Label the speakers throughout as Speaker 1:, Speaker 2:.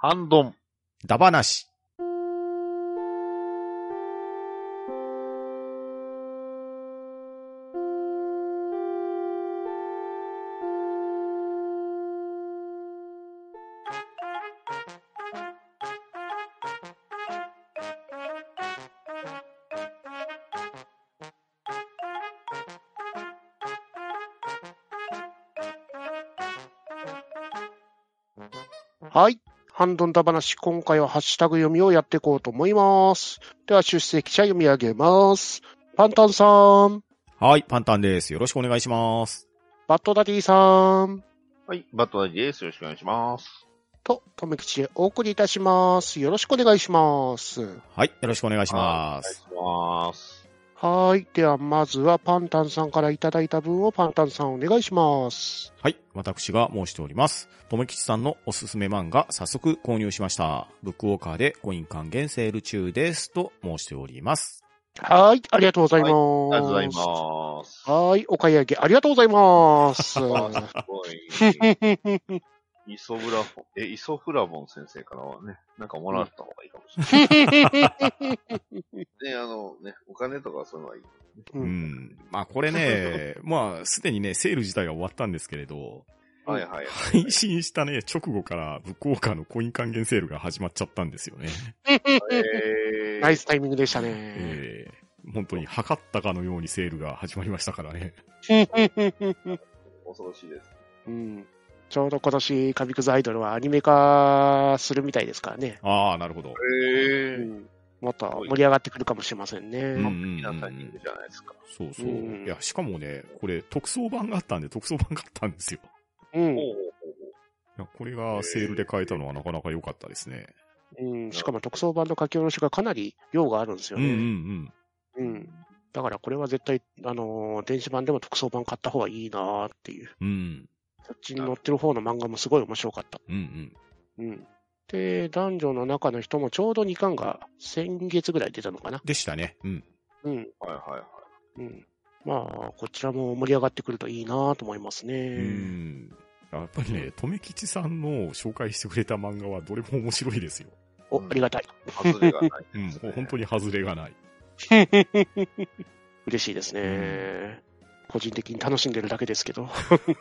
Speaker 1: ハンドン。
Speaker 2: ダバなし。
Speaker 3: はい。ハンドンダ話、今回はハッシュタグ読みをやっていこうと思います。では、出席者読み上げます。パンタンさん。
Speaker 2: はい、パンタンです。よろしくお願いします。
Speaker 3: バッドダディさん。
Speaker 1: はい、バットダディです。よろしくお願いします。
Speaker 3: と、とめきちへお送りいたします。よろしくお願いします。
Speaker 2: はい、よろしくお願いします。
Speaker 1: お願いします。
Speaker 3: はい。では、まずはパンタンさんからいただいた分をパンタンさんお願いします。
Speaker 2: はい、私が申しております。とめきちさんのおすすめ漫画、早速購入しました。ブックウォーカーでコイン還元セール中です。と申しております。
Speaker 3: はい。ありがとうございます。
Speaker 1: ありがとうございます。
Speaker 3: はい。お買い上げありがとうございます。
Speaker 1: すごい。イソフラボン先生からはね、なんかもらった方がいいかもしれない。ね、お金とかそういうのはいい。
Speaker 2: まあこれね、まあすでにね、セール自体が終わったんですけれど、
Speaker 1: はいはい。
Speaker 2: 配信したね、直後からブックウォーカーのコイン還元セールが始まっちゃったんですよね。
Speaker 3: ナイスタイミングでしたね。
Speaker 2: 本当に測ったかのようにセールが始まりましたからね。
Speaker 1: 恐ろしいです。
Speaker 3: ちょうど今年、神くずアイドルはアニメ化するみたいですからね。
Speaker 2: ああ、なるほど。
Speaker 3: もっと盛り上がってくるかもしれませんね。
Speaker 1: 完璧なタイミングじゃないですか。
Speaker 2: そうそう。いや、しかもね、これ特装版があったんで、特装版があったんですよ。いや、これがセールで買えたのはなかなか良かったですね。
Speaker 3: しかも特装版の書き下ろしがかなり量があるんですよね。だからこれは絶対、電子版でも特装版買った方がいいなーっていう。そっちに載ってる方の漫画もすごい面白かった。で、男女の中の人もちょうど2巻が先月ぐらい出たのかな。
Speaker 2: でしたね。
Speaker 3: まあ、こちらも盛り上がってくるといいなと思いますね。
Speaker 2: やっぱりね、とめきちさんの紹介してくれた漫画はどれも面白いですよ。
Speaker 3: ありがたい。
Speaker 1: 外れがない。
Speaker 2: 本当に外れがない。
Speaker 3: 嬉しいですね。個人的に楽しんでるだけですけど。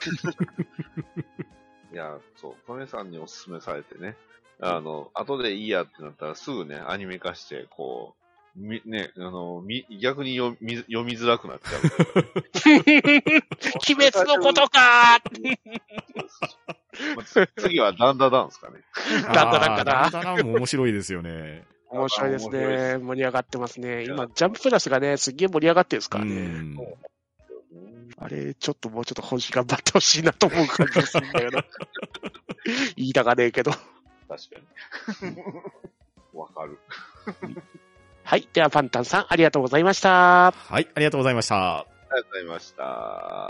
Speaker 1: いや、そう、トメさんにおすすめされてね、後でいいやってなったらすぐね、アニメ化して、こう、逆に読みづらくなっちゃう。
Speaker 3: 鬼滅のことか
Speaker 1: 次はダンダダンですかね。
Speaker 3: ダンダダンかな。
Speaker 2: ダンダダンも面白いですよね。
Speaker 3: 面白いですね。盛り上がってますね。今、ジャンププラスがね、すっげえ盛り上がってるんですからね。あれ、ちょっともうちょっと本気頑張ってほしいなと思う感じがするんだよな。言いたがねえけど。
Speaker 1: 確かに。わかる。
Speaker 3: はい。では、パンタンさん、ありがとうございました。
Speaker 2: はい、ありがとうございました。
Speaker 1: ありがとうございました。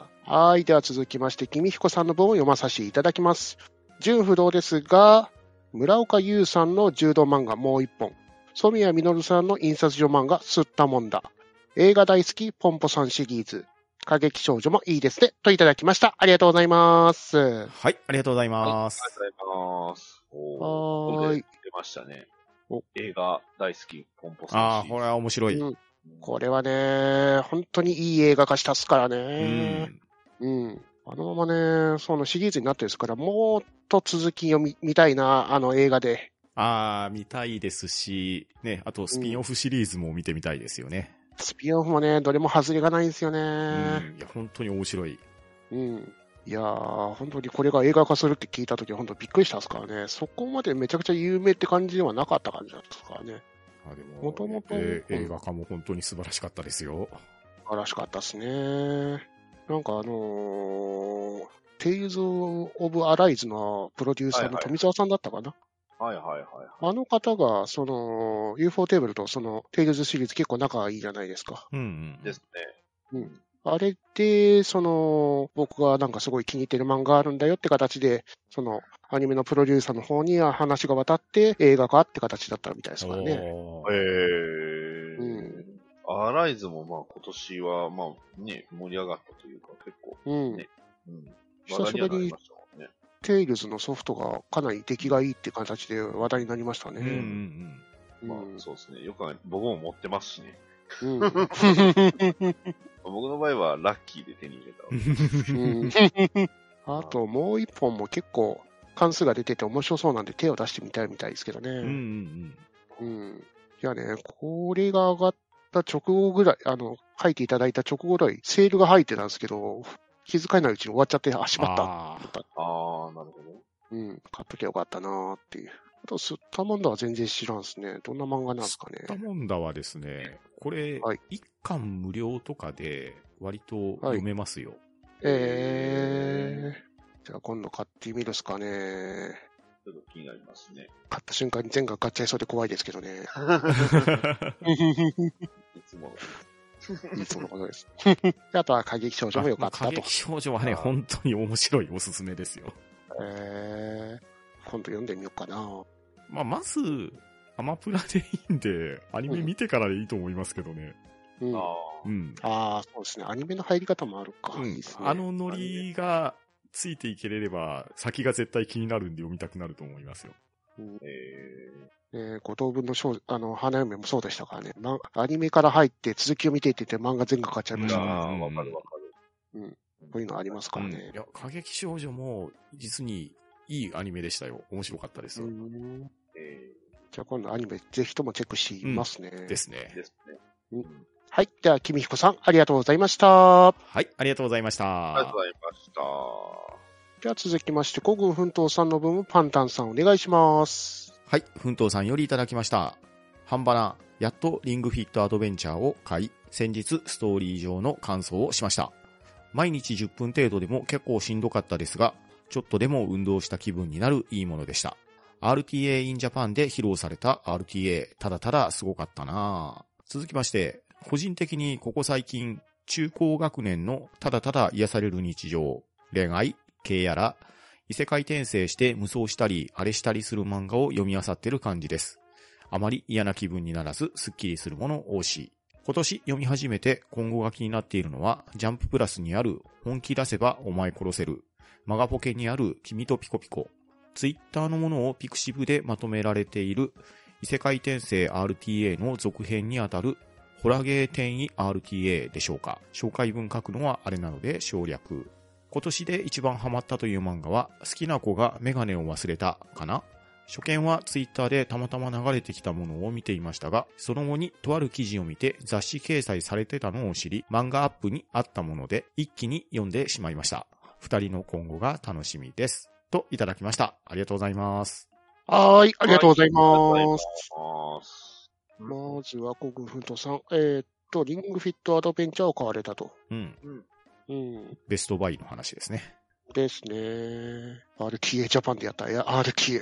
Speaker 3: はい。では続きまして、君彦さんの文を読まさせていただきます。純不動ですが、村岡優さんの柔道漫画もう一本。染谷実さんの印刷所漫画、すったもんだ。映画大好き、ポンポさんシリーズ。過激少女もいいですね。といただきました。ありがとうございます。
Speaker 2: はい、ありがとうございます。
Speaker 1: ありがとうございます。
Speaker 3: はい。
Speaker 1: 出ましたね。映画大好き、ポンポさん。
Speaker 2: ああ、これは面白い。
Speaker 3: これはね、本当にいい映画化したっすからね。あのままね、そのシリーズになってるんですから、もっと続き見たいな、映画で。
Speaker 2: 見たいですし、ね、あとスピンオフシリーズも見てみたいですよね。
Speaker 3: スピンオフもね、どれも外れがないんですよね。
Speaker 2: いや、本当に面白い。
Speaker 3: いやー、本当にこれが映画化するって聞いたときは本当びっくりしたんですからね。そこまでめちゃくちゃ有名って感じではなかった感じだったですからね。もともと
Speaker 2: 映画化も本当に素晴らしかったですよ。
Speaker 3: 素晴らしかったですね。なんかテイルズ・オブ・アライズのプロデューサーの富澤さんだったかな。あの方が、UFO テーブルとテイルズシリーズ結構仲いいじゃないですか。
Speaker 1: ですね。
Speaker 3: あれで、僕がなんかすごい気に入ってる漫画あるんだよって形で、アニメのプロデューサーの方には話が渡って映画化って形だったみたいですからね。
Speaker 1: アライズもまあ今年はまあね、盛り上がったというか結構ね。
Speaker 3: 久しぶりに、 テイルズのソフトがかなり出来がいいって形で話題になりましたね。
Speaker 1: まあ、そうですね。よく僕も持ってますしね。僕の場合はラッキーで手に入れ
Speaker 3: た。あともう一本も結構関数が出てて面白そうなんで手を出してみたいみたいですけどね。いやね、これが上がった直後ぐらい、書いていただいた直後ぐらい、セールが入ってたんですけど、気づかないうちに終わっちゃって、しまった。
Speaker 1: なるほど。
Speaker 3: 買っときゃよかったなーっていう。あと、スッタモンダは全然知らんですね。どんな漫画なんですかね。
Speaker 2: スッタモンダはですね、これ、1巻無料とかで割と読めますよ。
Speaker 3: じゃあ今度買ってみるっすかね。
Speaker 1: ちょっと気になりますね。
Speaker 3: 買った瞬間に全額買っちゃいそうで怖いですけどね。
Speaker 1: いつも
Speaker 3: のことです。あとは過激少女も良かったと。
Speaker 2: 過激少女はね、本当に面白いおすすめですよ。
Speaker 3: 今度読んでみようかな。
Speaker 2: まず、アマプラでいいんで、アニメ見てからでいいと思いますけどね。
Speaker 3: そうですね。アニメの入り方もあるか。いいですね、
Speaker 2: ノリがついていければ、先が絶対気になるんで読みたくなると思いますよ。
Speaker 3: 五等分の花嫁もそうでしたからね。アニメから入って続きを見ていって漫画全部買っちゃいましたね。
Speaker 1: わかる。
Speaker 3: こういうのありますからね。
Speaker 2: いや、過激少女も実にいいアニメでしたよ。面白かったですよ。
Speaker 3: じゃあ今度アニメぜひともチェックしますね。
Speaker 2: ですね。
Speaker 3: はい。では、君彦さん、ありがとうございました。
Speaker 2: はい、ありがとうございました。
Speaker 1: ありがとうございました。
Speaker 3: では続きまして、孤軍奮闘さんの分、パンタンさんお願いします。
Speaker 2: はい、奮闘さんよりいただきました。半ばな、やっとリングフィットアドベンチャーを買い、先日ストーリー上の感想をしました。毎日10分程度でも結構しんどかったですが、ちょっとでも運動した気分になるいいものでした。RTA in Japan で披露された RTA、ただただすごかったなぁ。続きまして、個人的にここ最近、中高学年のただただ癒される日常、恋愛、系やら、異世界転生して無双したり、あれしたりする漫画を読み漁ってる感じです。あまり嫌な気分にならず、スッキリするもの多し。今年読み始めて今後が気になっているのは、ジャンププラスにある本気出せばお前殺せる、マガポケにある君とピコピコ、ツイッターのものをピクシブでまとめられている異世界転生 RTA の続編にあたるホラゲー転移 RTA でしょうか。紹介文書くのはあれなので省略。今年で一番ハマったという漫画は、好きな子がメガネを忘れたかな。初見はツイッターでたまたま流れてきたものを見ていましたが、その後にとある記事を見て雑誌掲載されてたのを知り、漫画アップにあったもので一気に読んでしまいました。二人の今後が楽しみです。といただきました。ありがとうございます。
Speaker 3: はい、ありがとうございます。まずは、孤軍奮闘さん。リングフィットアドベンチャーを買われたと。
Speaker 2: ベストバイの話ですね。
Speaker 3: ですね。RTA ジャパンでやった。RTA。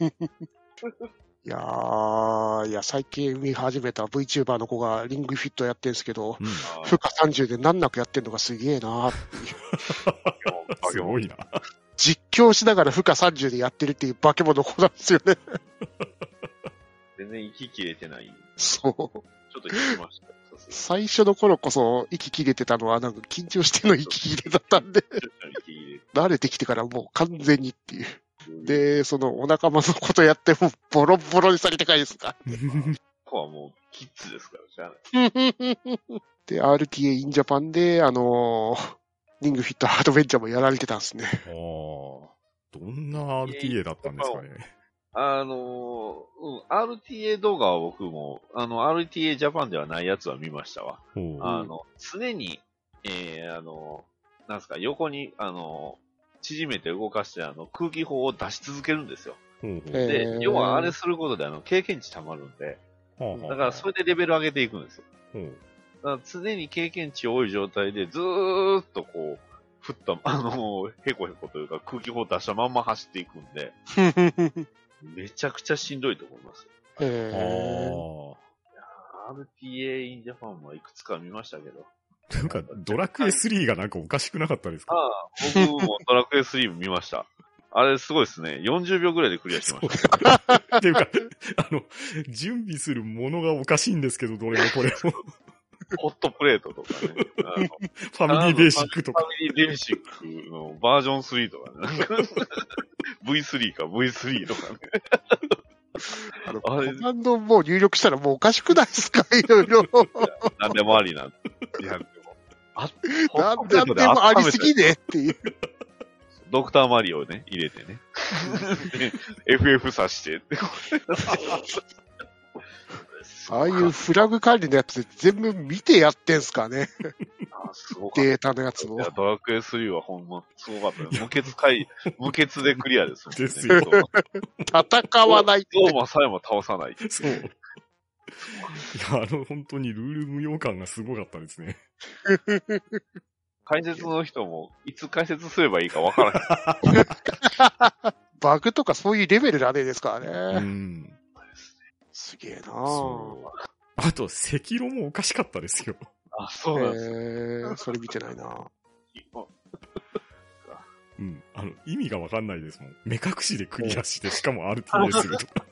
Speaker 3: いや、最近見始めた VTuber の子がリングフィットやってるんですけど、負荷30で難なくやってるのがすげえなーっていう。
Speaker 2: すごいな。
Speaker 3: 実況しながら負荷30でやってるっていう化け物の子なんですよね。
Speaker 1: 全然息切れてない。
Speaker 3: そう。ちょ
Speaker 1: っと聞きました。
Speaker 3: 最初の頃こそ息切れてたのはなんか緊張しての息切れだったんで、慣れてきてからもう完全にっていう。で、そのお仲間のことやってもボロボロにされてかいですか。
Speaker 1: ここはもうキッズですから、
Speaker 3: で、RTA in Japan で、リングフィットアドベンチャーもやられてたんですね。
Speaker 2: どんな RTA だったんですかね。
Speaker 1: RTA 動画は僕も、RTA ジャパンではないやつは見ましたわ。常に、なんすか、横に、縮めて動かして空気砲を出し続けるんですよ。で、要はあれすることで経験値溜まるんで、だからそれでレベル上げていくんですよ。だから常に経験値多い状態でずーっとこう、振った、へこへこというか空気砲出したまんま走っていくんで、めちゃくちゃしんどいと思います。RTA in Japan もいくつか見ましたけど。
Speaker 2: なんか、ドラクエ3がなんかおかしくなかったですか？
Speaker 1: 僕もドラクエ3見ました。あれすごいですね。40秒ぐらいでクリアしました。
Speaker 2: っていうか、準備するものがおかしいんですけど、どれもこれも。
Speaker 1: ホットプレートとかね。
Speaker 2: ファミリーベーシックとか。
Speaker 1: ファミリーベーシックのバージョン3とかね。V3 か V3 とかね。
Speaker 3: コマンドもう入力したらもうおかしくないですかいろいろ。
Speaker 1: なんでもありなんいや、でも。
Speaker 3: なんでもありすぎねっていう。
Speaker 1: ドクターマリオね、入れてね。FF さして。
Speaker 3: ああいうフラグ管理のやつ全部見てやってんすかね。
Speaker 1: すごかった。
Speaker 3: データのやつも。
Speaker 1: いや、ドラクエ3はほんますごかった。無欠でクリアですもんね。
Speaker 2: ですよ。
Speaker 3: 戦わないって。
Speaker 1: どうもさえも倒さない。
Speaker 2: そう。いや、本当にルール無用感がすごかったですね。
Speaker 1: 解説の人も、いつ解説すればいいかわからない。
Speaker 3: バグとかそういうレベルだねですからね。すげえなぁ。
Speaker 2: あと、赤色もおかしかったですよ。
Speaker 1: あ、そうなんです
Speaker 3: よ。それ見てないな
Speaker 2: うん。意味がわかんないですもん。目隠しでクリアして、しかも RTA するとか。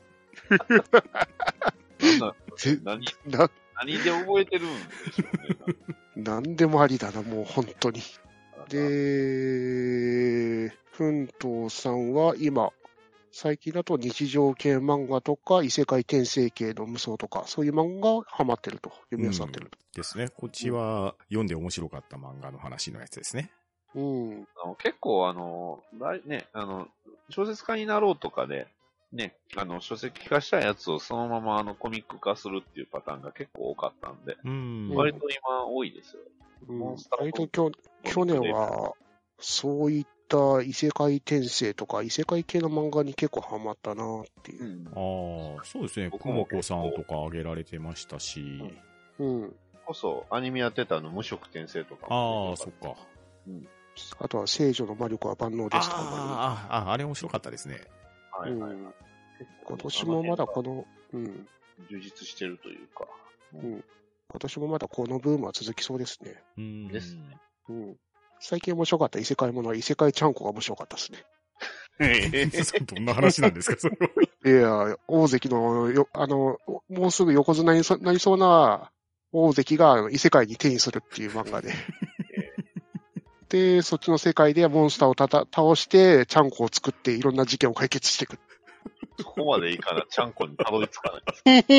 Speaker 1: 何で覚えてるんでしょうね。
Speaker 3: 何でもありだな、もう本当に。で、奮闘さんは今、最近だと日常系漫画とか異世界転生系の無双とか、そういう漫画がハマってると、読み漁ってると。
Speaker 2: ですね。こっちは読んで面白かった漫画の話のやつですね。
Speaker 3: うん。
Speaker 1: 結構ね、小説家になろうとかで、ね、書籍化したやつをそのままコミック化するっていうパターンが結構多かったんで、割と今多いですよ。
Speaker 3: 割と去年は、そういった異世界転生とか異世界系の漫画に結構ハマったなっていう。
Speaker 2: ああ、そうですね。くもこさんとか挙げられてましたし。
Speaker 1: こそ、アニメやってた無色転生とか
Speaker 2: も。ああ、そっか。
Speaker 3: あとは聖女の魔力は万能ですとか
Speaker 2: も。あれ面白かったですね。
Speaker 1: はい。
Speaker 3: 今年もまだこの、
Speaker 1: 充実してるというか。
Speaker 3: 今年もまだこのブームは続きそうですね。
Speaker 1: ですね。
Speaker 3: 最近面白かった異世界ものは異世界ちゃんこが面白かったですね。
Speaker 2: どんな話なんですか、それは。
Speaker 3: いや、大関のもうすぐ横綱になりそうな大関が異世界に転移するっていう漫画で。で、そっちの世界でモンスターを倒して、ちゃんこを作っていろんな事件を解決していく。
Speaker 1: そこまでいいかな、ちゃんこにたどり着かない。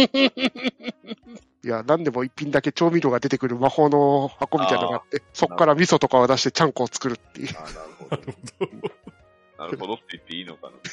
Speaker 3: いや、なんでも一品だけ調味料が出てくる魔法の箱みたいなのがあって、そっから味噌とかを出してちゃんこを作るっていう。
Speaker 1: なるほど。なるほどって言っていいのかな。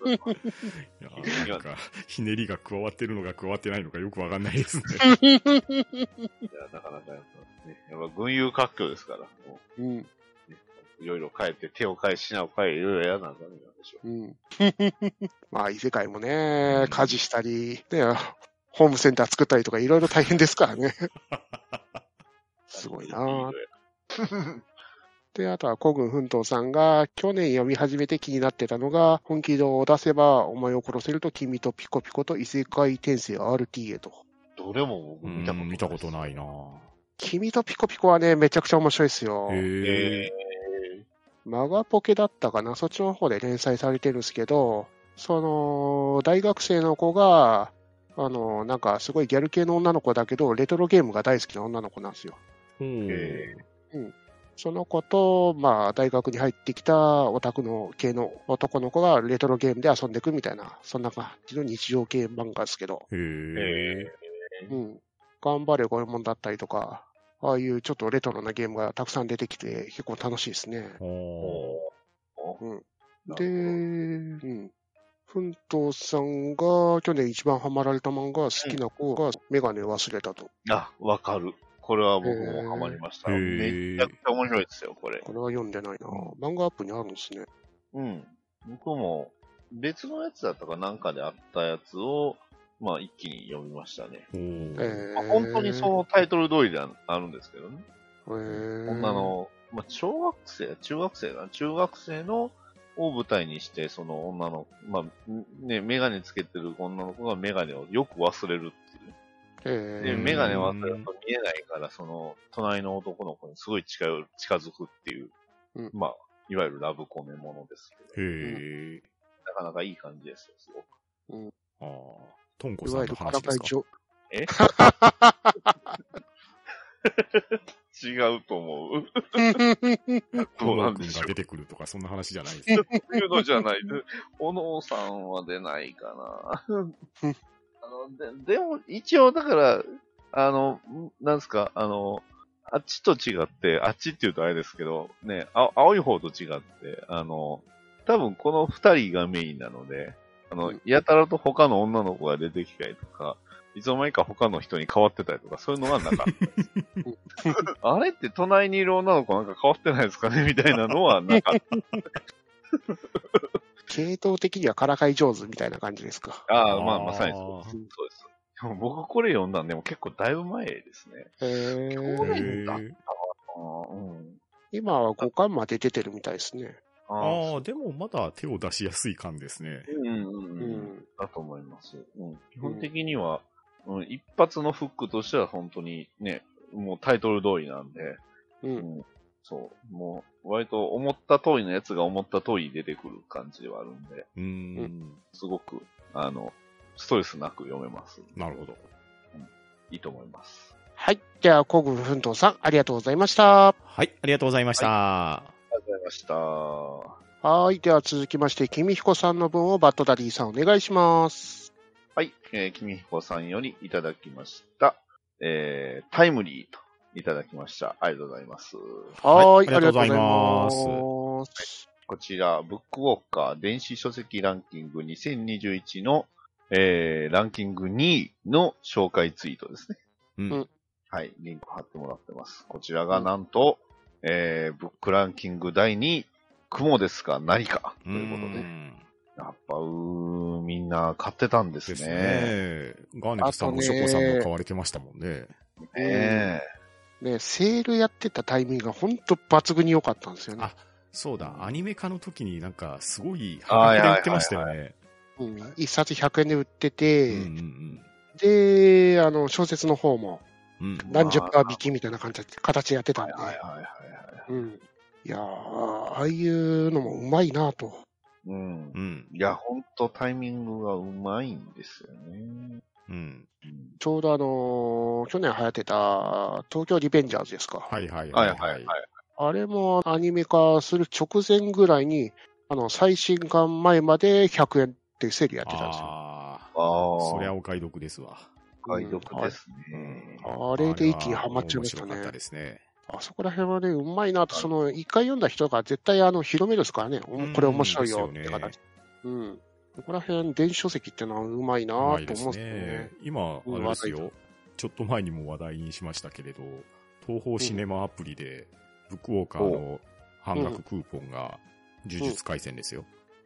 Speaker 2: なんか、ひねりが加わってるのか加わってないのかよくわかんないですね。
Speaker 1: いや、なかなかやっぱ群雄割拠ですから。いろいろ変えて、手を変え、品を変え、いろいろやらなきゃダメなんでしょ
Speaker 3: う。まあ、異世界もね、家事したり、ね、ホームセンター作ったりとかいろいろ大変ですからね。すごいなぁ。で、あとは古軍奮闘さんが去年読み始めて気になってたのが、本気度を出せばお前を殺せると君とピコピコと異世界転生 RTA と。
Speaker 1: どれも
Speaker 2: 見たことないなぁ。
Speaker 3: 君とピコピコはね、めちゃくちゃ面白いですよ。マガポケだったかな、そっちの方で連載されてるんですけど、大学生の子が、なんかすごいギャル系の女の子だけど、レトロゲームが大好きな女の子なんですよ。その子と、まあ、大学に入ってきたオタクの系の男の子がレトロゲームで遊んでいくみたいな、そんな感じの日常系漫画ですけど。頑張れゴエモンだったりとか、ああいうちょっとレトロなゲームがたくさん出てきて結構楽しいですね。で、奮闘さんが去年一番ハマられた漫画、好きな子がメガネ忘れたと。
Speaker 1: あ、わかる。これは僕もハマりました。めちゃくちゃ面白いですよ、これ。
Speaker 3: これは読んでないな。漫画アップにあるんですね。
Speaker 1: 僕も別のやつだったかなんかであったやつを、まあ一気に読みましたね。本当にそのタイトル通りであるんですけどね。女の、まあ中学生のを舞台にして、その女の、まあね、メガネつけてる女の子がメガネをよく忘れるっていう。で、メガネ忘れると見えないから、その、隣の男の子にすごい近づくっていう、まあ、いわゆるラブコメものですけど。なかなかいい感じですよ、すごく。
Speaker 2: トンコさんの話ですか？
Speaker 1: 違うと思う。
Speaker 2: どうなんでしょう。が出てくるとか、そんな話じゃないです。
Speaker 1: そういうのじゃない。小野さんは出ないかな。でも、一応、だから、なんですか、あっちと違って、あっちって言うとあれですけど、ね、青い方と違って、多分この二人がメインなので、やたらと他の女の子が出てきたりとか、いつの間にか他の人に変わってたりとか、そういうのはなかったです。あれって隣にいる女の子なんか変わってないですかねみたいなのはなかった。
Speaker 3: 系統的にはからかい上手みたいな感じですか。
Speaker 1: ああ、まさにそうです。そうです。でも僕これ読んだんでも結構だいぶ前ですね。去年だったかな。
Speaker 3: 今は5巻まで出てるみたいですね。
Speaker 2: でもまだ手を出しやすい巻ですね。
Speaker 1: だと思います。基本的には、一発のフックとしては本当にね、もうタイトル通りなんで、そう、もう割と思った通りのやつが思った通り出てくる感じではあるんで、すごく、ストレスなく読めます。
Speaker 2: なるほど。
Speaker 1: いいと思います。
Speaker 3: はい。じゃあ、古軍奮闘さん、ありがとうございました。
Speaker 2: はい、ありがとうございました。
Speaker 1: ありがとうございました。
Speaker 3: はい。では続きまして、君彦さんの分をバッドダディさんお願いします。
Speaker 1: はい。君彦さんよりいただきました。タイムリーといただきました。ありがとうございます。
Speaker 3: はい。
Speaker 2: ありがとうございます。
Speaker 1: こちら、ブックウォーカー電子書籍ランキング2021の、ランキング2位の紹介ツイートですね。はい。リンク貼ってもらってます。こちらがなんと、ブックランキング第2位、雲ですか何かということで。やっぱ、みんな買ってたんですね。
Speaker 2: ガーネットさんもショコさんも買われてましたもんね。
Speaker 3: ね、セールやってたタイミングがほんと抜群に良かったんですよね。
Speaker 2: そうだ、アニメ化の時になんかすごい破格で売ってましたよね。
Speaker 3: 一冊100円で売ってて、で、小説の方も、何十パー引きみたいな形でやってたんで。いやー、ああいうのもうまいなと。
Speaker 1: いや、ほんとタイミングがうまいんですよね。
Speaker 3: ちょうど去年流行ってた東京リベンジャーズですか。あれもアニメ化する直前ぐらいに、最新刊前まで100円ってセールやってたんですよ。
Speaker 2: そりゃお買い得ですわ。
Speaker 1: お買い得ですね。
Speaker 3: あれで一気にハマっちゃいましたね。
Speaker 2: 面白かったですね。
Speaker 3: あそこら辺はね、うまいなと、一回読んだ人が絶対広めるですからね。これ面白いよって形。ここら辺、電子書籍ってのはうまいなと思うんですね。
Speaker 2: 今、あれですよ。ちょっと前にも話題にしましたけれど、東宝シネマアプリで、ブックウォーカーの半額クーポンが呪術廻戦ですよ。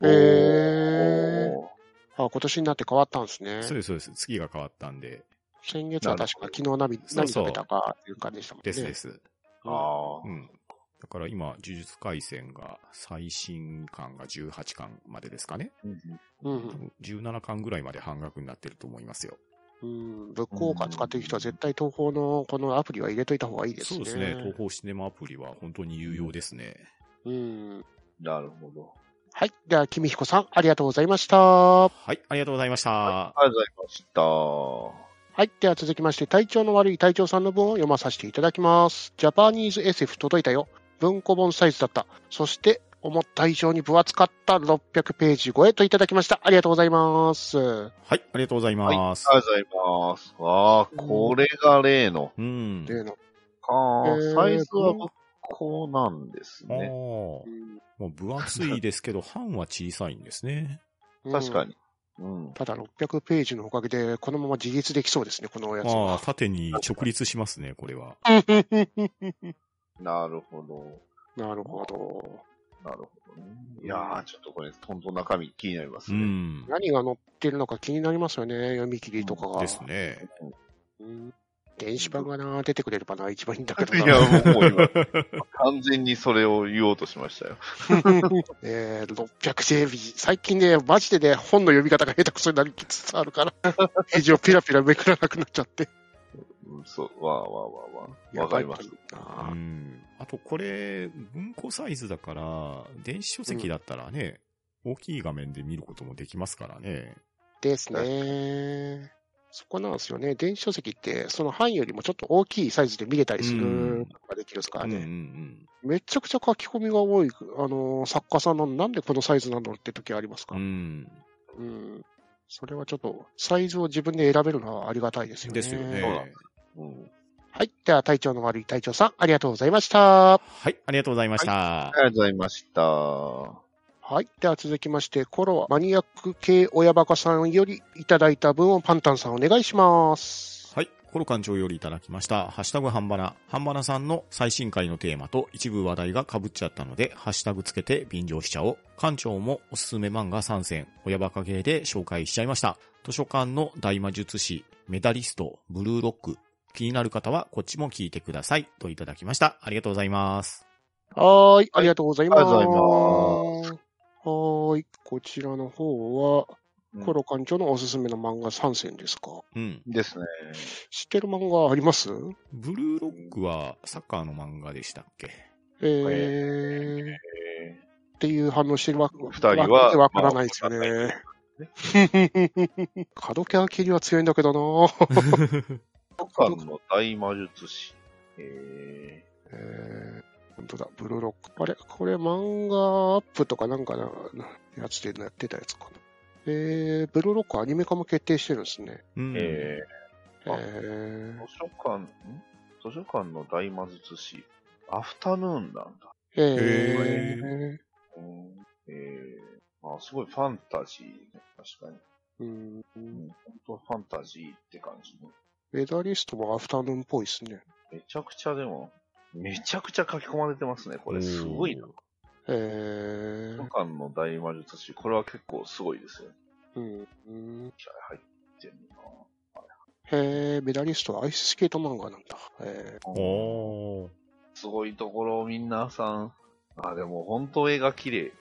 Speaker 3: 今年になって変わったんですね。
Speaker 2: そうです、そうです。月が変わったんで。
Speaker 3: 先月は確か昨日何食べたかっていう感じでしたもんね。
Speaker 2: です。だから今、呪術廻戦が最新巻が18巻までですかね。17巻ぐらいまで半額になってると思いますよ。
Speaker 3: ブックウォーカー使ってる人は絶対東宝のこのアプリは入れといた方がいいですね。
Speaker 2: そうですね。東宝シネマアプリは本当に有用ですね。
Speaker 1: なるほど。
Speaker 3: はい。では、君彦さん、ありがとうございました。
Speaker 2: はい、ありがとうございました。
Speaker 1: ありがとうございました。
Speaker 3: はい。では続きまして、体調の悪い隊長さんの文を読まさせていただきます。ジャパニーズ SF 届いたよ。文庫本サイズだった。そして、思った以上に分厚かった600ページ超えといただきました。ありがとうございます。
Speaker 2: はい、ありがとうございます。
Speaker 1: ありがとうございます。これが例の。
Speaker 3: 例の。
Speaker 1: サイズはこうなんですね。
Speaker 2: もう分厚いですけど、版は小さいんですね。
Speaker 1: 確かに。
Speaker 3: ただ600ページのおかげで、このまま自立できそうですね、このおやつは。
Speaker 2: 縦に直立しますね、これは。
Speaker 1: なるほど。
Speaker 3: なるほど。
Speaker 1: いやー、ちょっとこれ、ほんと中身気になりますね。
Speaker 3: 何が載ってるのか気になりますよね、読み切りとかが。
Speaker 2: ですね。
Speaker 3: 電子版が出てくれれば一番いいんだけどな。
Speaker 1: いや、もう今、完全にそれを言おうとしましたよ。
Speaker 3: 600JB。最近ね、マジでね、本の読み方が下手くそになりつつあるから、ページをピラピラめくらなくなっちゃって。
Speaker 1: わかります。
Speaker 2: あとこれ、文庫サイズだから、電子書籍だったらね、大きい画面で見ることもできますからね。
Speaker 3: ですね。 そこなんですよね。電子書籍って、その範囲よりもちょっと大きいサイズで見れたりすることができるですからね。めちゃくちゃ書き込みが多い、作家さんのなんでこのサイズなのって時ありますか？それはちょっと、サイズを自分で選べるのはありがたいですよね。
Speaker 2: ですよね。
Speaker 3: はい。では、体調の悪い隊長さん、ありがとうございました。
Speaker 2: はい、ありがとうございました。
Speaker 1: ありがとうございました。
Speaker 3: はい。では続きまして、コロマニアック系親バカさんよりいただいた分をパンタンさんお願いします。
Speaker 2: はい。コロ館長よりいただきました。ハッシュタグハンバナ。ハンバナさんの最新回のテーマと一部話題が被っちゃったので、ハッシュタグつけて便乗しちゃおう。館長もおすすめ漫画3選、親バカ系で紹介しちゃいました。図書館の大魔術師、メダリスト、ブルーロック。気になる方はこっちも聞いてください。といただきました。ありがとうございます。
Speaker 3: はい。ありがとうございます。
Speaker 1: ありがとうございます。
Speaker 3: はい。こちらの方は、コロ館長のおすすめの漫画3選ですか？
Speaker 1: ですね。
Speaker 3: 知ってる漫画あります？
Speaker 2: ブルーロックはサッカーの漫画でしたっけ？
Speaker 3: っていう反応してる
Speaker 1: 二人は
Speaker 3: わからないですよね。角キャー切りは強いんだけどなぁ。
Speaker 1: 図書館の大魔術師。
Speaker 3: 本当だ、ブルーロック。あれこれ漫画アップとかなんかなやつでやってたやつかな。ブルーロックアニメ化も決定してるんですね。
Speaker 1: 図書館の大魔術師。アフタヌーンなんだ。すごいファンタジー、確かに。本当ファンタジーって感じね。
Speaker 3: メダリストもアフタヌーンっぽいですね。
Speaker 1: めちゃくちゃ書き込まれてますね、これ。すごいな。図書館の大魔術師、これは結構すごいですよ。入ってる
Speaker 3: な。メダリストはアイススケート漫画なんだ。
Speaker 1: すごいところを皆さん。でも本当絵が綺麗。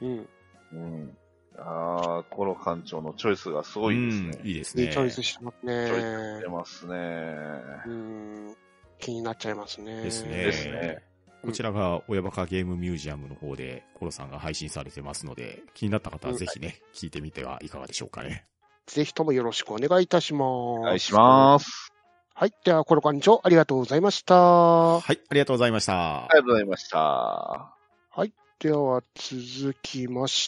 Speaker 1: コロ館長のチョイスがすごいですね。
Speaker 2: いいですね。
Speaker 3: いいチョイスしてますね。
Speaker 1: チョイスしてますね。
Speaker 3: 気になっちゃいますね。
Speaker 2: ですね。こちらが親バカゲームミュージアムの方でコロさんが配信されてますので、気になった方はぜひね、聞いてみてはいかがでしょうかね。
Speaker 3: ぜひともよろしくお願いいたします。お
Speaker 1: 願いします。
Speaker 3: はい。では、コロ館長、ありがとうございました。
Speaker 2: はい、ありがとうございました。
Speaker 1: ありがとうございました。
Speaker 3: はい。では、続きまして、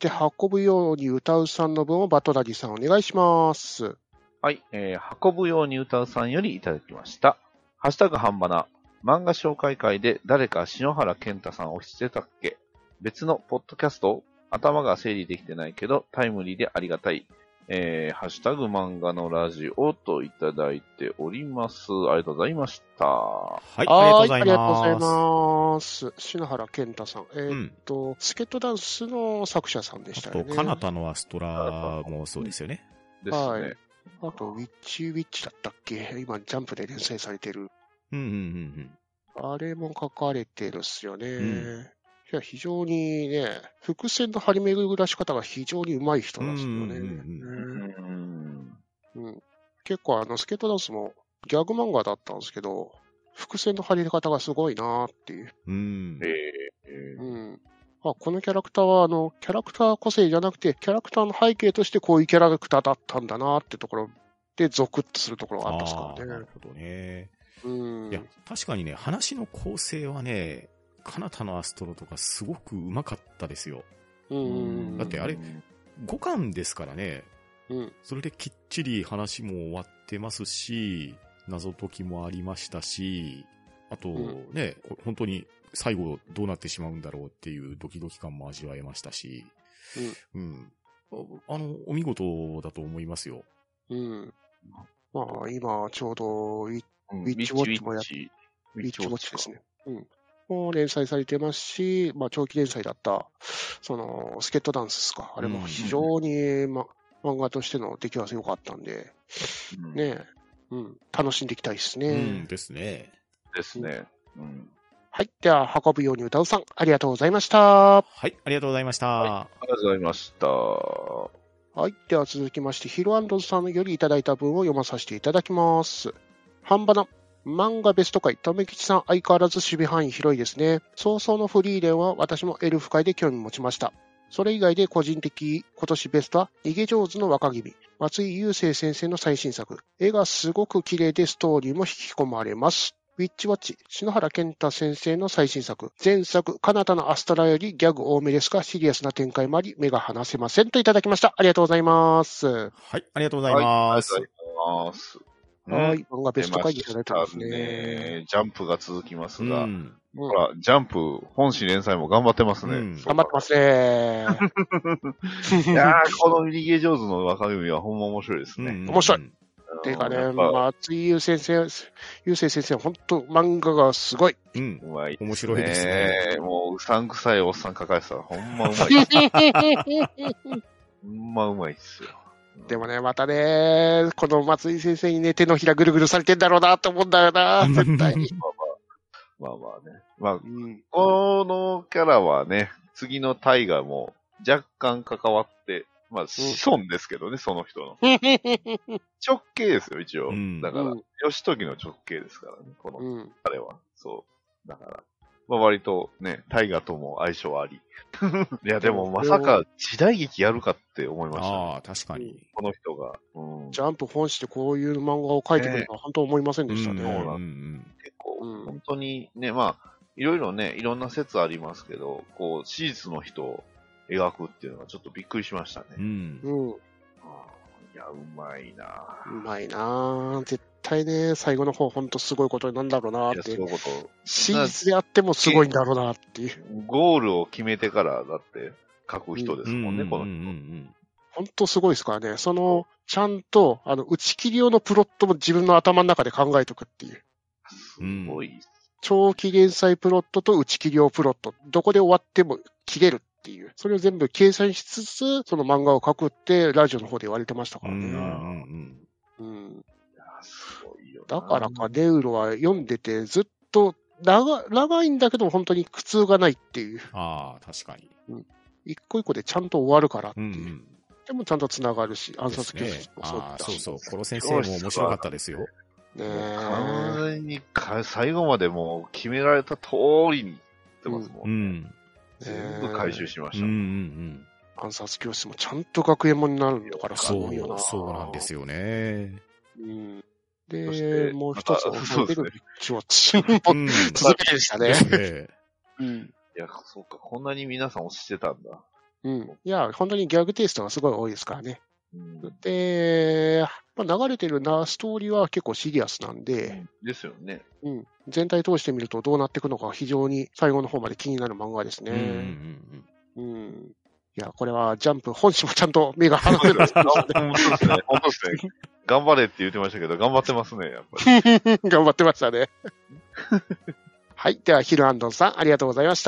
Speaker 3: 運ぶように歌うさんの分をバトラリさんお願いします。
Speaker 1: はい。運ぶように歌うさんよりいただきました。ハッシュタグハンバナ。漫画紹介会で誰か篠原健太さんをしてたっけ？別のポッドキャスト？頭が整理できてないけどタイムリーでありがたい。ハッシュタグ漫画のラジオといただいております。ありがとうございました。
Speaker 2: はい、ありがとうございます。
Speaker 3: ありがとうございます。篠原健太さん。スケットダンスの作者さんでしたよね。
Speaker 2: カナタのアストラもそうですよね。
Speaker 1: ですね。
Speaker 3: はい。あと、ウィッチウィッチだったっけ？今、ジャンプで連載されてる。あれも書かれてるっすよね。いや、非常にね、伏線の張り巡らし方が非常に上手い人なんですよね。結構スケートダンスもギャグ漫画だったんですけど、伏線の張り方がすごいなーっていう。このキャラクターはキャラクター個性じゃなくて、キャラクターの背景としてこういうキャラクターだったんだなーってところでゾクッとするところがあったんですからね。
Speaker 2: なるほどね。いや、確かにね、話の構成はね、カナタのアストロとかすごく上手かったですよ。だってあれ、5巻ですからね。それできっちり話も終わってますし、謎解きもありましたし、あとね、本当に最後どうなってしまうんだろうっていうドキドキ感も味わえましたし、お見事だと思いますよ。ま
Speaker 3: あ、今ちょうどウィッチウォッチもやって、ウィッチウォッチですね。もう連載されてますし、長期連載だった、スケートダンスですか。あれも非常に、漫画としての出来は良かったんで、楽しんでいきたいですね。
Speaker 2: ですね。
Speaker 3: はい。では、運ぶように歌うさん、ありがとうございました。
Speaker 2: はい、ありがとうございました。
Speaker 1: ありがとうございました。
Speaker 3: はい。では続きまして、ヒロアンドズさんよりいただいた文を読まさせていただきます。半ばな。漫画ベスト回、ためきちさん相変わらず守備範囲広いですね。早々のフリーレンは私もエルフ界で興味持ちました。 それ以外で個人的今年ベストは、逃げ上手の若君、松井優生先生の最新作。絵がすごく綺麗でストーリーも引き込まれます。ウィッチウォッチ、篠原健太先生の最新作。前作、彼方のアストラよりギャグ多めですが、シリアスな展開もあり、目が離せませんといただきました。ありがとうございます。
Speaker 2: はい、ありがとうございます。
Speaker 1: はい、ありがとうございます。
Speaker 3: はい、漫画ベスト会議いただいてますね。
Speaker 1: ジャンプが続きますが、ほら、ジャンプ、本誌連載も頑張ってますね。
Speaker 3: 頑張ってますね。
Speaker 1: いやー、この逃げ上手の若組はほんま面白いですね。
Speaker 3: 面白い。ていうかね、松井優生先生、本当漫画がすごい。
Speaker 2: うまい。面白いですね。
Speaker 1: もう、うさんくさいおっさん抱えてたら、ほんまうまい。ほんまうまいっすよ。
Speaker 3: でもね、またね、この松井先生にね、手のひらぐるぐるされてんだろうなと思うんだよな、絶対に。
Speaker 1: まあね。このキャラはね、次の大河も若干関わって、子孫ですけどね、その人の。直系ですよ、一応。だから、義時の直系ですからね、この彼は。そう。だから、割とね、大河とも相性あり。いや、でもまさか時代劇やるかって思いました、ね。
Speaker 2: ああ、確かに。
Speaker 1: この人が。
Speaker 3: ジャンプ本誌でこういう漫画を描いてくるとは本当思いませんでしたね。
Speaker 1: 結構、本当にね、いろいろね、いろんな説ありますけど、こう、史実の人を描くっていうのがちょっとびっくりしましたね。いや、うまいな
Speaker 3: うまいな絶対ね、最後の方ほんとすごいことになるんだろうなって。
Speaker 1: そういうこと。
Speaker 3: 史実であってもすごいんだろうなっていう。
Speaker 1: ゴールを決めてからだって書く人ですもんね、この人。
Speaker 3: ほんとすごいですからね。ちゃんと、打ち切り用のプロットも自分の頭の中で考えとくっていう。
Speaker 1: すごい。
Speaker 3: 長期連載プロットと打ち切り用プロット。どこで終わっても切れるっていう。それを全部計算しつつ、その漫画を書くって、ラジオの方で言われてましたからね。
Speaker 1: すごいよ。
Speaker 3: だからか、ネウロは読んでて、ずっと長いんだけど、本当に苦痛がないっていう。
Speaker 2: ああ、確かに。
Speaker 3: 一個一個でちゃんと終わるからっていう。でもちゃんと繋がるし、暗殺教室もそうだし。
Speaker 2: そう。コロ先生も面白かったですよ。
Speaker 1: 完全に最後までもう決められた通りに言ってますもんね。全部回収しました。
Speaker 3: 暗殺教室もちゃんと学園もになるんだからすごいよな。
Speaker 2: そうなんですよね。
Speaker 3: で、もう一つ覚えてるビッチウォッチ。続けでしたね。
Speaker 1: いや、そうか、こんなに皆さん推してたんだ。
Speaker 3: いや、本当にギャグテイストがすごい多いですからね。で、流れてるストーリーは結構シリアスなんで。
Speaker 1: ですよね。
Speaker 3: 全体通してみるとどうなっていくのか非常に最後の方まで気になる漫画ですね。いや、これはジャンプ本誌もちゃんと目が離せる。
Speaker 1: 本当ですね。頑張れって言ってましたけど、頑張ってますね、やっぱ
Speaker 3: り。頑張ってましたね。はい。では、ヒルアンドンさん、ありがとうございました。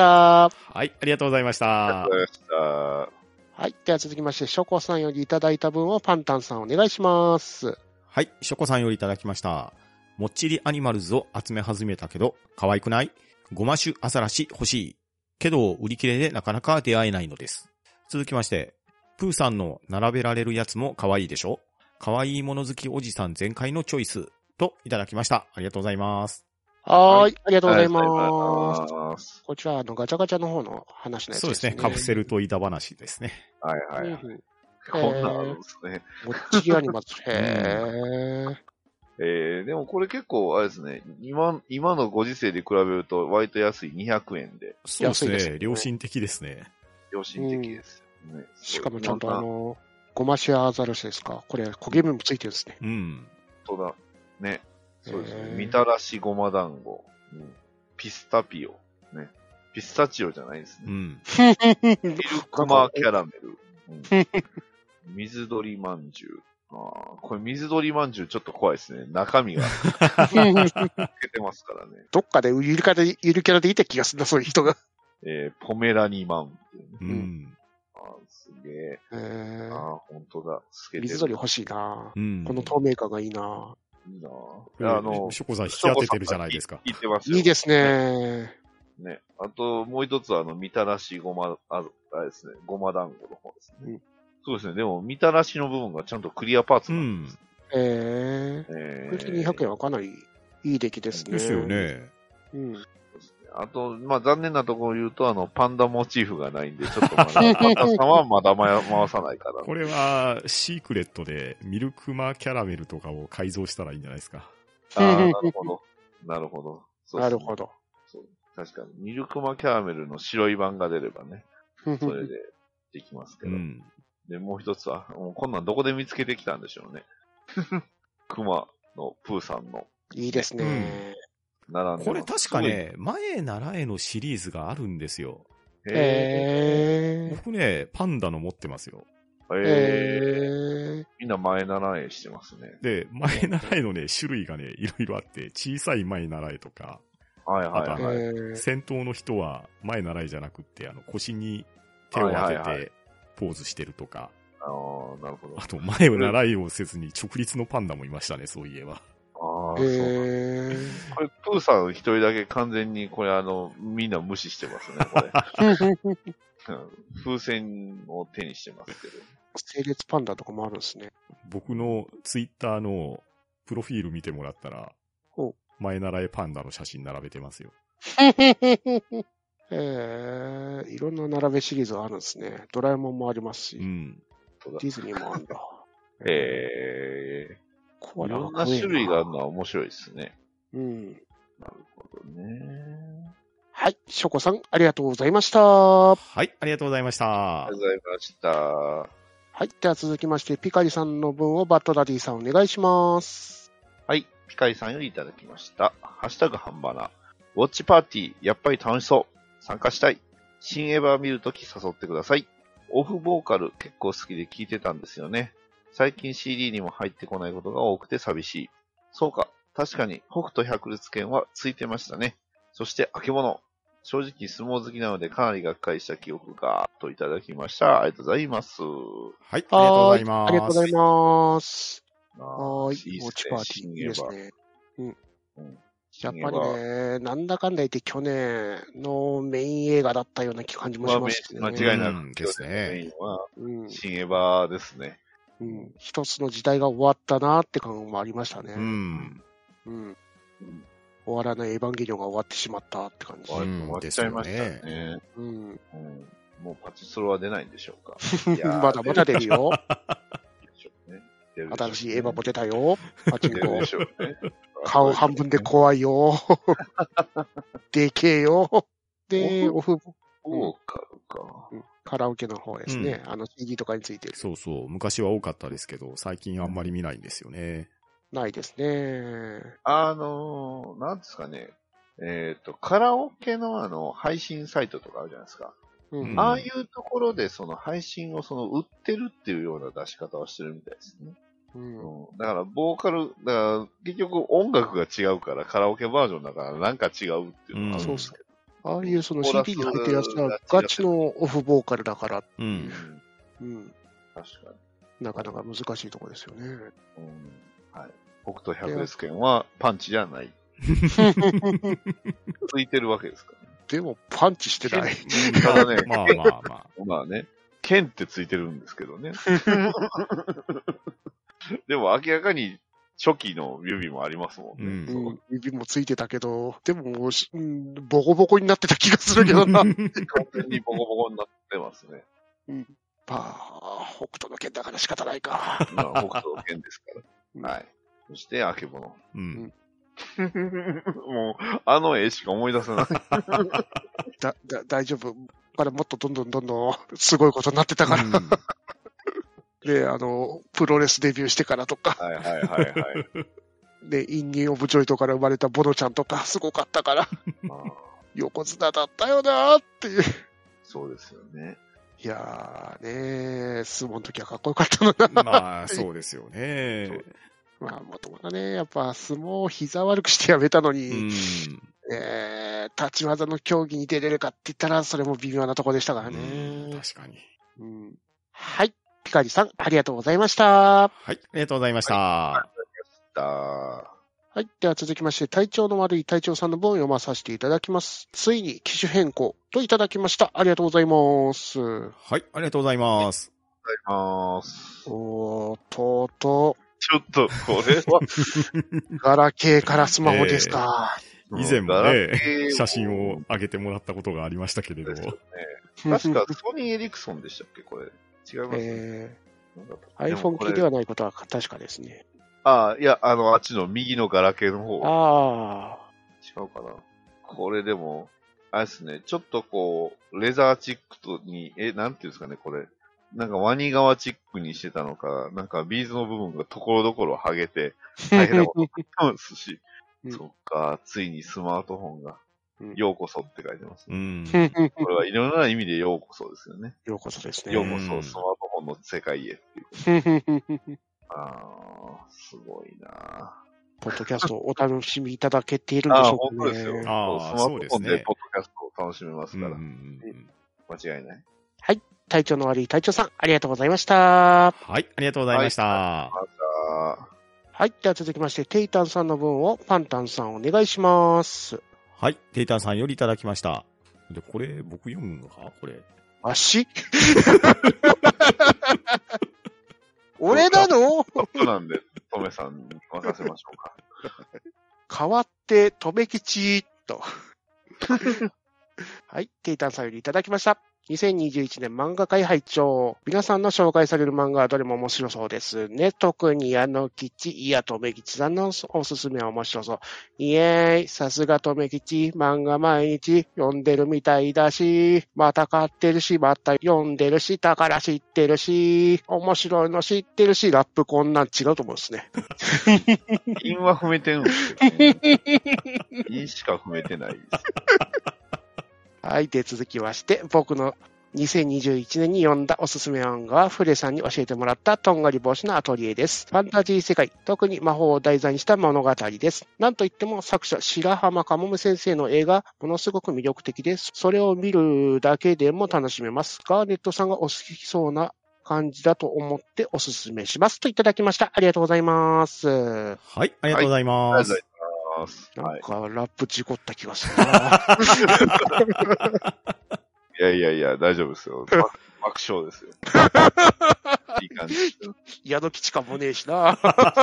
Speaker 2: はい、ありがとうございました。
Speaker 1: ありがとうございました。
Speaker 3: はい。では続きまして、ショコさんよりいただいた分をパンタンさんお願いします。
Speaker 2: はい。ショコさんよりいただきました。もっちりアニマルズを集め始めたけど、可愛くない？ゴマシュアザラシ欲しい。けど、売り切れでなかなか出会えないのです。続きまして、プーさんの並べられるやつも可愛いでしょ？可愛いもの好きおじさん全開のチョイスといただきました。ありがとうございます。
Speaker 3: はい。ありがとうございます。こちら、ガチャガチャの方の話のやつですね。
Speaker 2: そうですね。カプセルトイダ話ですね。
Speaker 1: はい。こんなんあるんですね。
Speaker 3: もっちりアニマルズ。
Speaker 1: でもこれ結構、あれですね。今のご時世で比べると割と安い200円で。
Speaker 2: そうですね。良心的ですね。
Speaker 1: 良心的ですよね。
Speaker 3: しかもちゃんとゴマシアアザラシですか。これ、焦げ目もついてるんですね。
Speaker 1: そうだ。ね。そうですね。みたらしごま団子。ピスタピオ。ね。ピスタチオじゃないですね。ミルクマキャラメル。水鳥まんじゅう。これ水鳥まんじゅうちょっと怖いですね。中身が。抜けてますからね。
Speaker 3: どっかでゆるキャラでいた気がするな、そういう人が。
Speaker 1: ポメラニマン。すげえ。本当だ。
Speaker 3: 水鳥欲しいな。この透明感がいいな。
Speaker 2: いいなぁ。ショコさん引き当ててるじゃないですか。
Speaker 1: 言ってますよ。
Speaker 3: いいですね。
Speaker 1: ね。あと、もう一つみたらしごま、あれですね。ごま団子の方ですね。そうですね。でも、みたらしの部分がちゃんとクリアパーツなんです。
Speaker 3: これで200円はかなりいい出来ですね。
Speaker 2: ですよね。
Speaker 1: あと、まあ、残念なところを言うと、パンダモチーフがないんで、ちょっとまだ、パンダさんはまだ回さないから。
Speaker 2: これは、シークレットで、ミルクマキャラメルとかを改造したらいいんじゃないですか。
Speaker 1: ああ、なるほど。なるほど。
Speaker 3: そうね、なるほど。
Speaker 1: そう。確かに。ミルクマキャラメルの白い版が出ればね、それでできますけど。うん、で、もう一つは、もうこんなんどこで見つけてきたんでしょうね。クマのプーさんの。
Speaker 3: いいですね。
Speaker 1: 並んで
Speaker 2: これ確かね、前習えのシリーズがあるんですよ。
Speaker 3: 僕
Speaker 2: ね、パンダの持ってますよ。
Speaker 1: みんな前習えしてますね。
Speaker 2: で、前習えのね、種類がね、いろいろあって、小さい前習えとか、
Speaker 1: はいはいはい。
Speaker 2: 先頭の人は前習いじゃなくって、腰に手を当ててポーズしてるとか。
Speaker 1: ああ、なるほど。
Speaker 2: あと、前を習いをせずに直立のパンダもいましたね、そういえば。
Speaker 1: ああ、そうなんです。これ、プーさん一人だけ完全に、これみんな無視してますね、これ。風船を手にしてますけど。
Speaker 3: 整列パンダとかもあるんですね。
Speaker 2: 僕のツイッターのプロフィール見てもらったら、前習いパンダの写真並べてますよ。
Speaker 3: いろんな並べシリーズがあるんですね。ドラえもんもありますし、ディズニーもあるんだ。
Speaker 1: いろんな種類があるのは面白いですね。
Speaker 3: うん。
Speaker 1: なるほどね。
Speaker 3: はい。ショコさん、ありがとうございました。
Speaker 2: はい、ありがとうございました。
Speaker 1: ありがとうございました。は
Speaker 3: い。では続きまして、ピカリさんの分をバッドダディさんお願いします。
Speaker 1: はい。ピカリさんよりいただきました。ハッシュタグ半ばな。ウォッチパーティー、やっぱり楽しそう。参加したい。新エヴァ見るとき誘ってください。オフボーカル結構好きで聞いてたんですよね。最近 CD にも入ってこないことが多くて寂しい。そうか。確かに北斗百裂拳はついてましたね。そして、あけぼの。正直相撲好きなのでかなりがっかりした記憶が、といただきました。ありがとうございます。
Speaker 2: はい、ありがとうございます。
Speaker 3: ありがとうございます。
Speaker 1: はい。
Speaker 3: いいですね。ウォッチパーティー。いいですね。うん。やっぱりね、なんだかんだ言って去年のメイン映画だったような感じもしますね。
Speaker 1: 間違いなく
Speaker 2: ですね。
Speaker 1: メインは、新エヴァですね。
Speaker 3: 一つの時代が終わったなって感もありましたね。終わらないエヴァンゲリオンが終わってしまったって感じ。
Speaker 1: 終わっちゃいましたね。もうパチスロは出ないんでしょうか。
Speaker 3: まだまだ出るよ。新しいエヴァも出たよ。パチンコ。顔半分で怖いよ。でけえよ。で、オフ
Speaker 1: ボーカルか。
Speaker 3: カラオケの方ですね。CD とかについてる。
Speaker 2: そうそう。昔は多かったですけど、最近あんまり見ないんですよね。
Speaker 3: ないですね。
Speaker 1: なんですかね。カラオケの配信サイトとかあるじゃないですか。ああいうところでその配信を売ってるっていうような出し方をしてるみたいですね。だから、ボーカル、だから結局音楽が違うからカラオケバージョンだからなんか違うっていうのがあるんですけど。
Speaker 3: ああいうCD に入ってるやつはガチのオフボーカルだから。確か
Speaker 1: に。
Speaker 3: なかなか難しいところですよね。
Speaker 1: はい。北斗百裂拳はパンチじゃない。ついてるわけですからね。
Speaker 3: でもパンチしてない。
Speaker 1: ただね、まあね、剣ってついてるんですけどね。でも明らかに初期の指もありますもんね。
Speaker 3: 指もついてたけど、でももう、ボコボコになってた気がするけどな。完
Speaker 1: 全にボコボコになってますね。
Speaker 3: 北斗の剣だから仕方ないか。
Speaker 1: 北斗の剣ですから。はい。そして、あけぼの。もう、絵しか思い出せない。
Speaker 3: 大丈夫。まだもっとどんどんすごいことになってたから。で、プロレスデビューしてからとか。で、インディオブジョイトから生まれたボノちゃんとか、すごかったから。横綱だったよなーっていう。
Speaker 1: そうですよね。
Speaker 3: いやーね、相撲の時はかっこよかったのだな。
Speaker 2: まあ、そうですよね。
Speaker 3: まあ、もともとね、やっぱ相撲を膝悪くしてやめたのに、立ち技の競技に出れるかって言ったら、それも微妙なとこでしたからね。
Speaker 2: 確かに。
Speaker 3: はい。ピカリさん、ありがとうございました。
Speaker 2: はい、ありがとうございました。
Speaker 3: はい。では続きまして、体調の悪い隊長さんの文を読まさせていただきます。ついに機種変更といただきました。ありがとうございます。
Speaker 2: はい、ありがとうございます。
Speaker 3: とうとう。
Speaker 1: ちょっと、これは。
Speaker 3: ガラケーからスマホですか。
Speaker 2: 以前もね、写真を上げてもらったことがありましたけれども。
Speaker 1: 確かソニー・エリクソンでしたっけこれ。違いますね。
Speaker 3: iPhone 機ではないことは確かですね。
Speaker 1: いや、あっちの右のガラケーの方。違うかな。これでも、あれですね、ちょっとこう、レザーチックに、なんていうんですかね、これ。なんかワニ革チックにしてたのか、なんかビーズの部分がところどころ剥げて、大変なことになってますし、そっか、ついにスマートフォンが、ようこそって書いてますね。これはいろんな意味でようこそですよね。
Speaker 3: ようこそですね。
Speaker 1: ようこそスマートフォンの世界へっていう。すごいな
Speaker 3: ポッドキャストをお楽しみいただけているんでしょうかね。
Speaker 1: 本当ですよ。スマートフォンでポッドキャストを楽しめますから。間違いない。
Speaker 3: はい。体調の悪い隊長さん、ありがとうございました。
Speaker 2: はい、ありがとうございました。
Speaker 3: はい。では続きまして、テイタンさんの分をパンタンさんお願いします。
Speaker 2: はい。テイタンさんよりいただきました。で、これ、僕読むのかこれ。
Speaker 3: 俺なの
Speaker 1: そうなんで、トメさんに任せましょうか。
Speaker 3: 代わって、とめきちと。はい。テイタンさんよりいただきました。2021年漫画界拝聴。皆さんの紹介される漫画はどれも面白そうですね。特にとめきちさんのおすすめは面白そう。イエーイ。さすがとめきち。漫画毎日読んでるみたいだし、また買ってるし、また読んでるし、だから知ってるし、面白いの知ってるし、ラップこんなん違うと思うんですね。
Speaker 1: 韻は踏めてるんですけどね。韻しか踏めてないです。
Speaker 3: はい。で、続きまして、僕の2021年に読んだおすすめ漫画は、フレさんに教えてもらったとんがり帽子のアトリエです。ファンタジー世界、特に魔法を題材にした物語です。なんといっても作者、白浜かもめ先生の絵がものすごく魅力的です。それを見るだけでも楽しめます。ガーネットさんがお好きそうな感じだと思っておすすめします。といただきました。ありがとうございます。
Speaker 2: はい、ありがとうございます。
Speaker 3: なんか、ラップ事故った気がするな。
Speaker 1: いや、大丈夫ですよ。爆笑ですよ。いい感じ。
Speaker 3: 宿吉かもねえしな。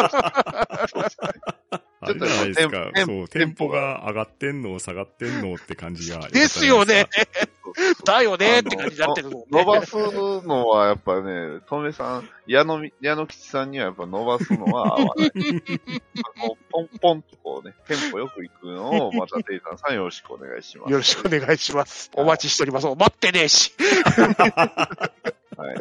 Speaker 2: ちょっとないですか。そう、テンポが上がってんの、下がってんのって感じが。
Speaker 3: ですよね。だよねって感じになってるの、ね。
Speaker 1: 伸ばすのはやっぱね、トメさん、矢野吉さんにはやっぱ伸ばすのは合わない。ポンポンとこうね、テンポよくいくのを、またテイタンさんよろしくお願いします。
Speaker 3: よろしくお願いします。お待ちしております。待ってねえし。
Speaker 1: はい。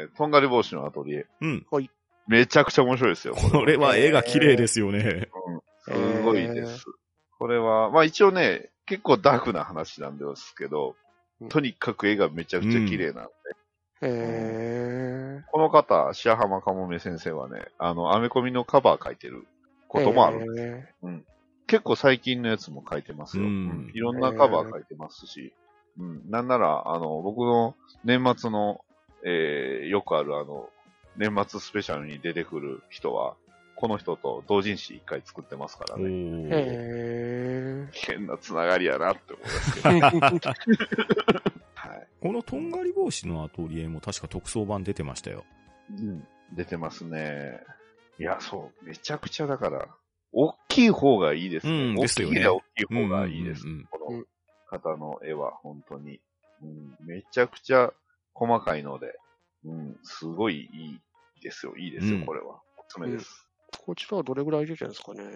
Speaker 1: とんがり帽子のアトリエ。
Speaker 3: はい。
Speaker 1: めちゃくちゃ面白いですよ。
Speaker 2: これは絵が綺麗ですよね。
Speaker 1: すごいです。これは、まあ一応ね、結構ダークな話なんですけど、とにかく絵がめちゃくちゃ綺麗なんで。この方、白浜かもめ先生はね、アメコミのカバー描いてることもあるんです。結構最近のやつも描いてますよ。いろんなカバー描いてますし、なんなら、僕の年末の、よくある年末スペシャルに出てくる人は、この人と同人誌一回作ってますからね。変なつながりやなって思いますけど。
Speaker 2: はい、このとんがり帽子のアトリエも確か特装版出てましたよ。
Speaker 1: 出てますね。いや、そう、めちゃくちゃだから、大きい方がいいですね。
Speaker 2: ですよね。
Speaker 1: 大きい方がいいです。この方の絵は本当に。めちゃくちゃ細かいので、すごいいいですよ。いいですよ、これは。おすすめです。
Speaker 3: こちらはどれぐらい出てるんですかね。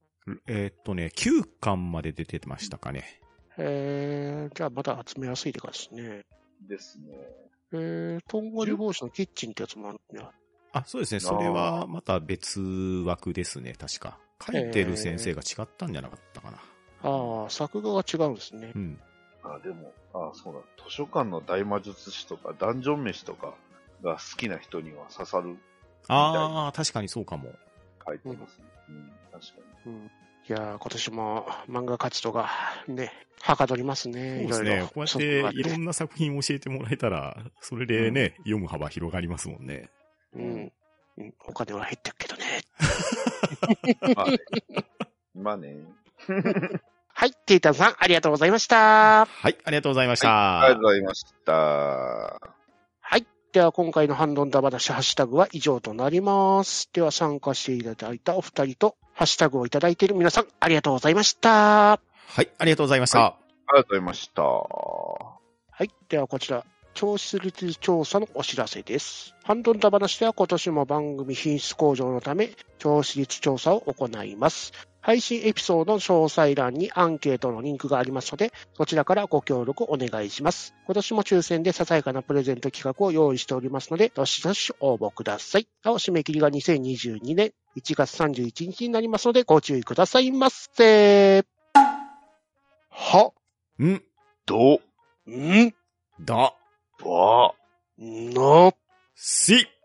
Speaker 2: 9巻まで出てましたかね。
Speaker 3: じゃあまだ集めやすいって感じですね。
Speaker 1: ですね。
Speaker 3: とんがり帽子のキッチンってやつもあるね。
Speaker 2: あ、そうですね。それはまた別枠ですね、確か。書いてる先生が違ったんじゃなかったかな。
Speaker 3: 作画が違うんですね。
Speaker 1: でも、そうだ。図書館の大魔術師とか、ダンジョン飯とかが好きな人には刺さる。
Speaker 2: 確かにそうかも。
Speaker 1: 書いてますね。確かに。
Speaker 3: いやー、今年も漫画活動がね、はかどりますね。
Speaker 2: そうですね。こうやっていろんな作品を教えてもらえたら、それでね、読む幅広がりますもんね。
Speaker 3: お金は減ってるけどね。
Speaker 1: まあね。
Speaker 3: はい、テイタンさん、ありがとうございました。
Speaker 2: はい、ありがとうございました。
Speaker 1: ありがとうございました。は
Speaker 3: い。では、今回のハンドンダ話ハッシュタグは以上となります。では、参加していただいたお二人と、 ハッシュタグをいただいている皆さん、ありがとうございました。
Speaker 2: はい、ありがとうございました。
Speaker 1: はい、ありがとうございました。
Speaker 3: はい、ではこちら、聴取率調査のお知らせです。ハンドンダ話では今年も番組品質向上のため、聴取率調査を行います。配信エピソードの詳細欄にアンケートのリンクがありますので、そちらからご協力お願いします。今年も抽選でささやかなプレゼント企画を用意しておりますので、どしどし応募ください。なお、締め切りが2022年1月31日になりますので、ご注意くださいませ。は、
Speaker 2: ん、
Speaker 1: ど、
Speaker 3: ん、
Speaker 2: だ、
Speaker 1: わ、
Speaker 3: の、
Speaker 2: し、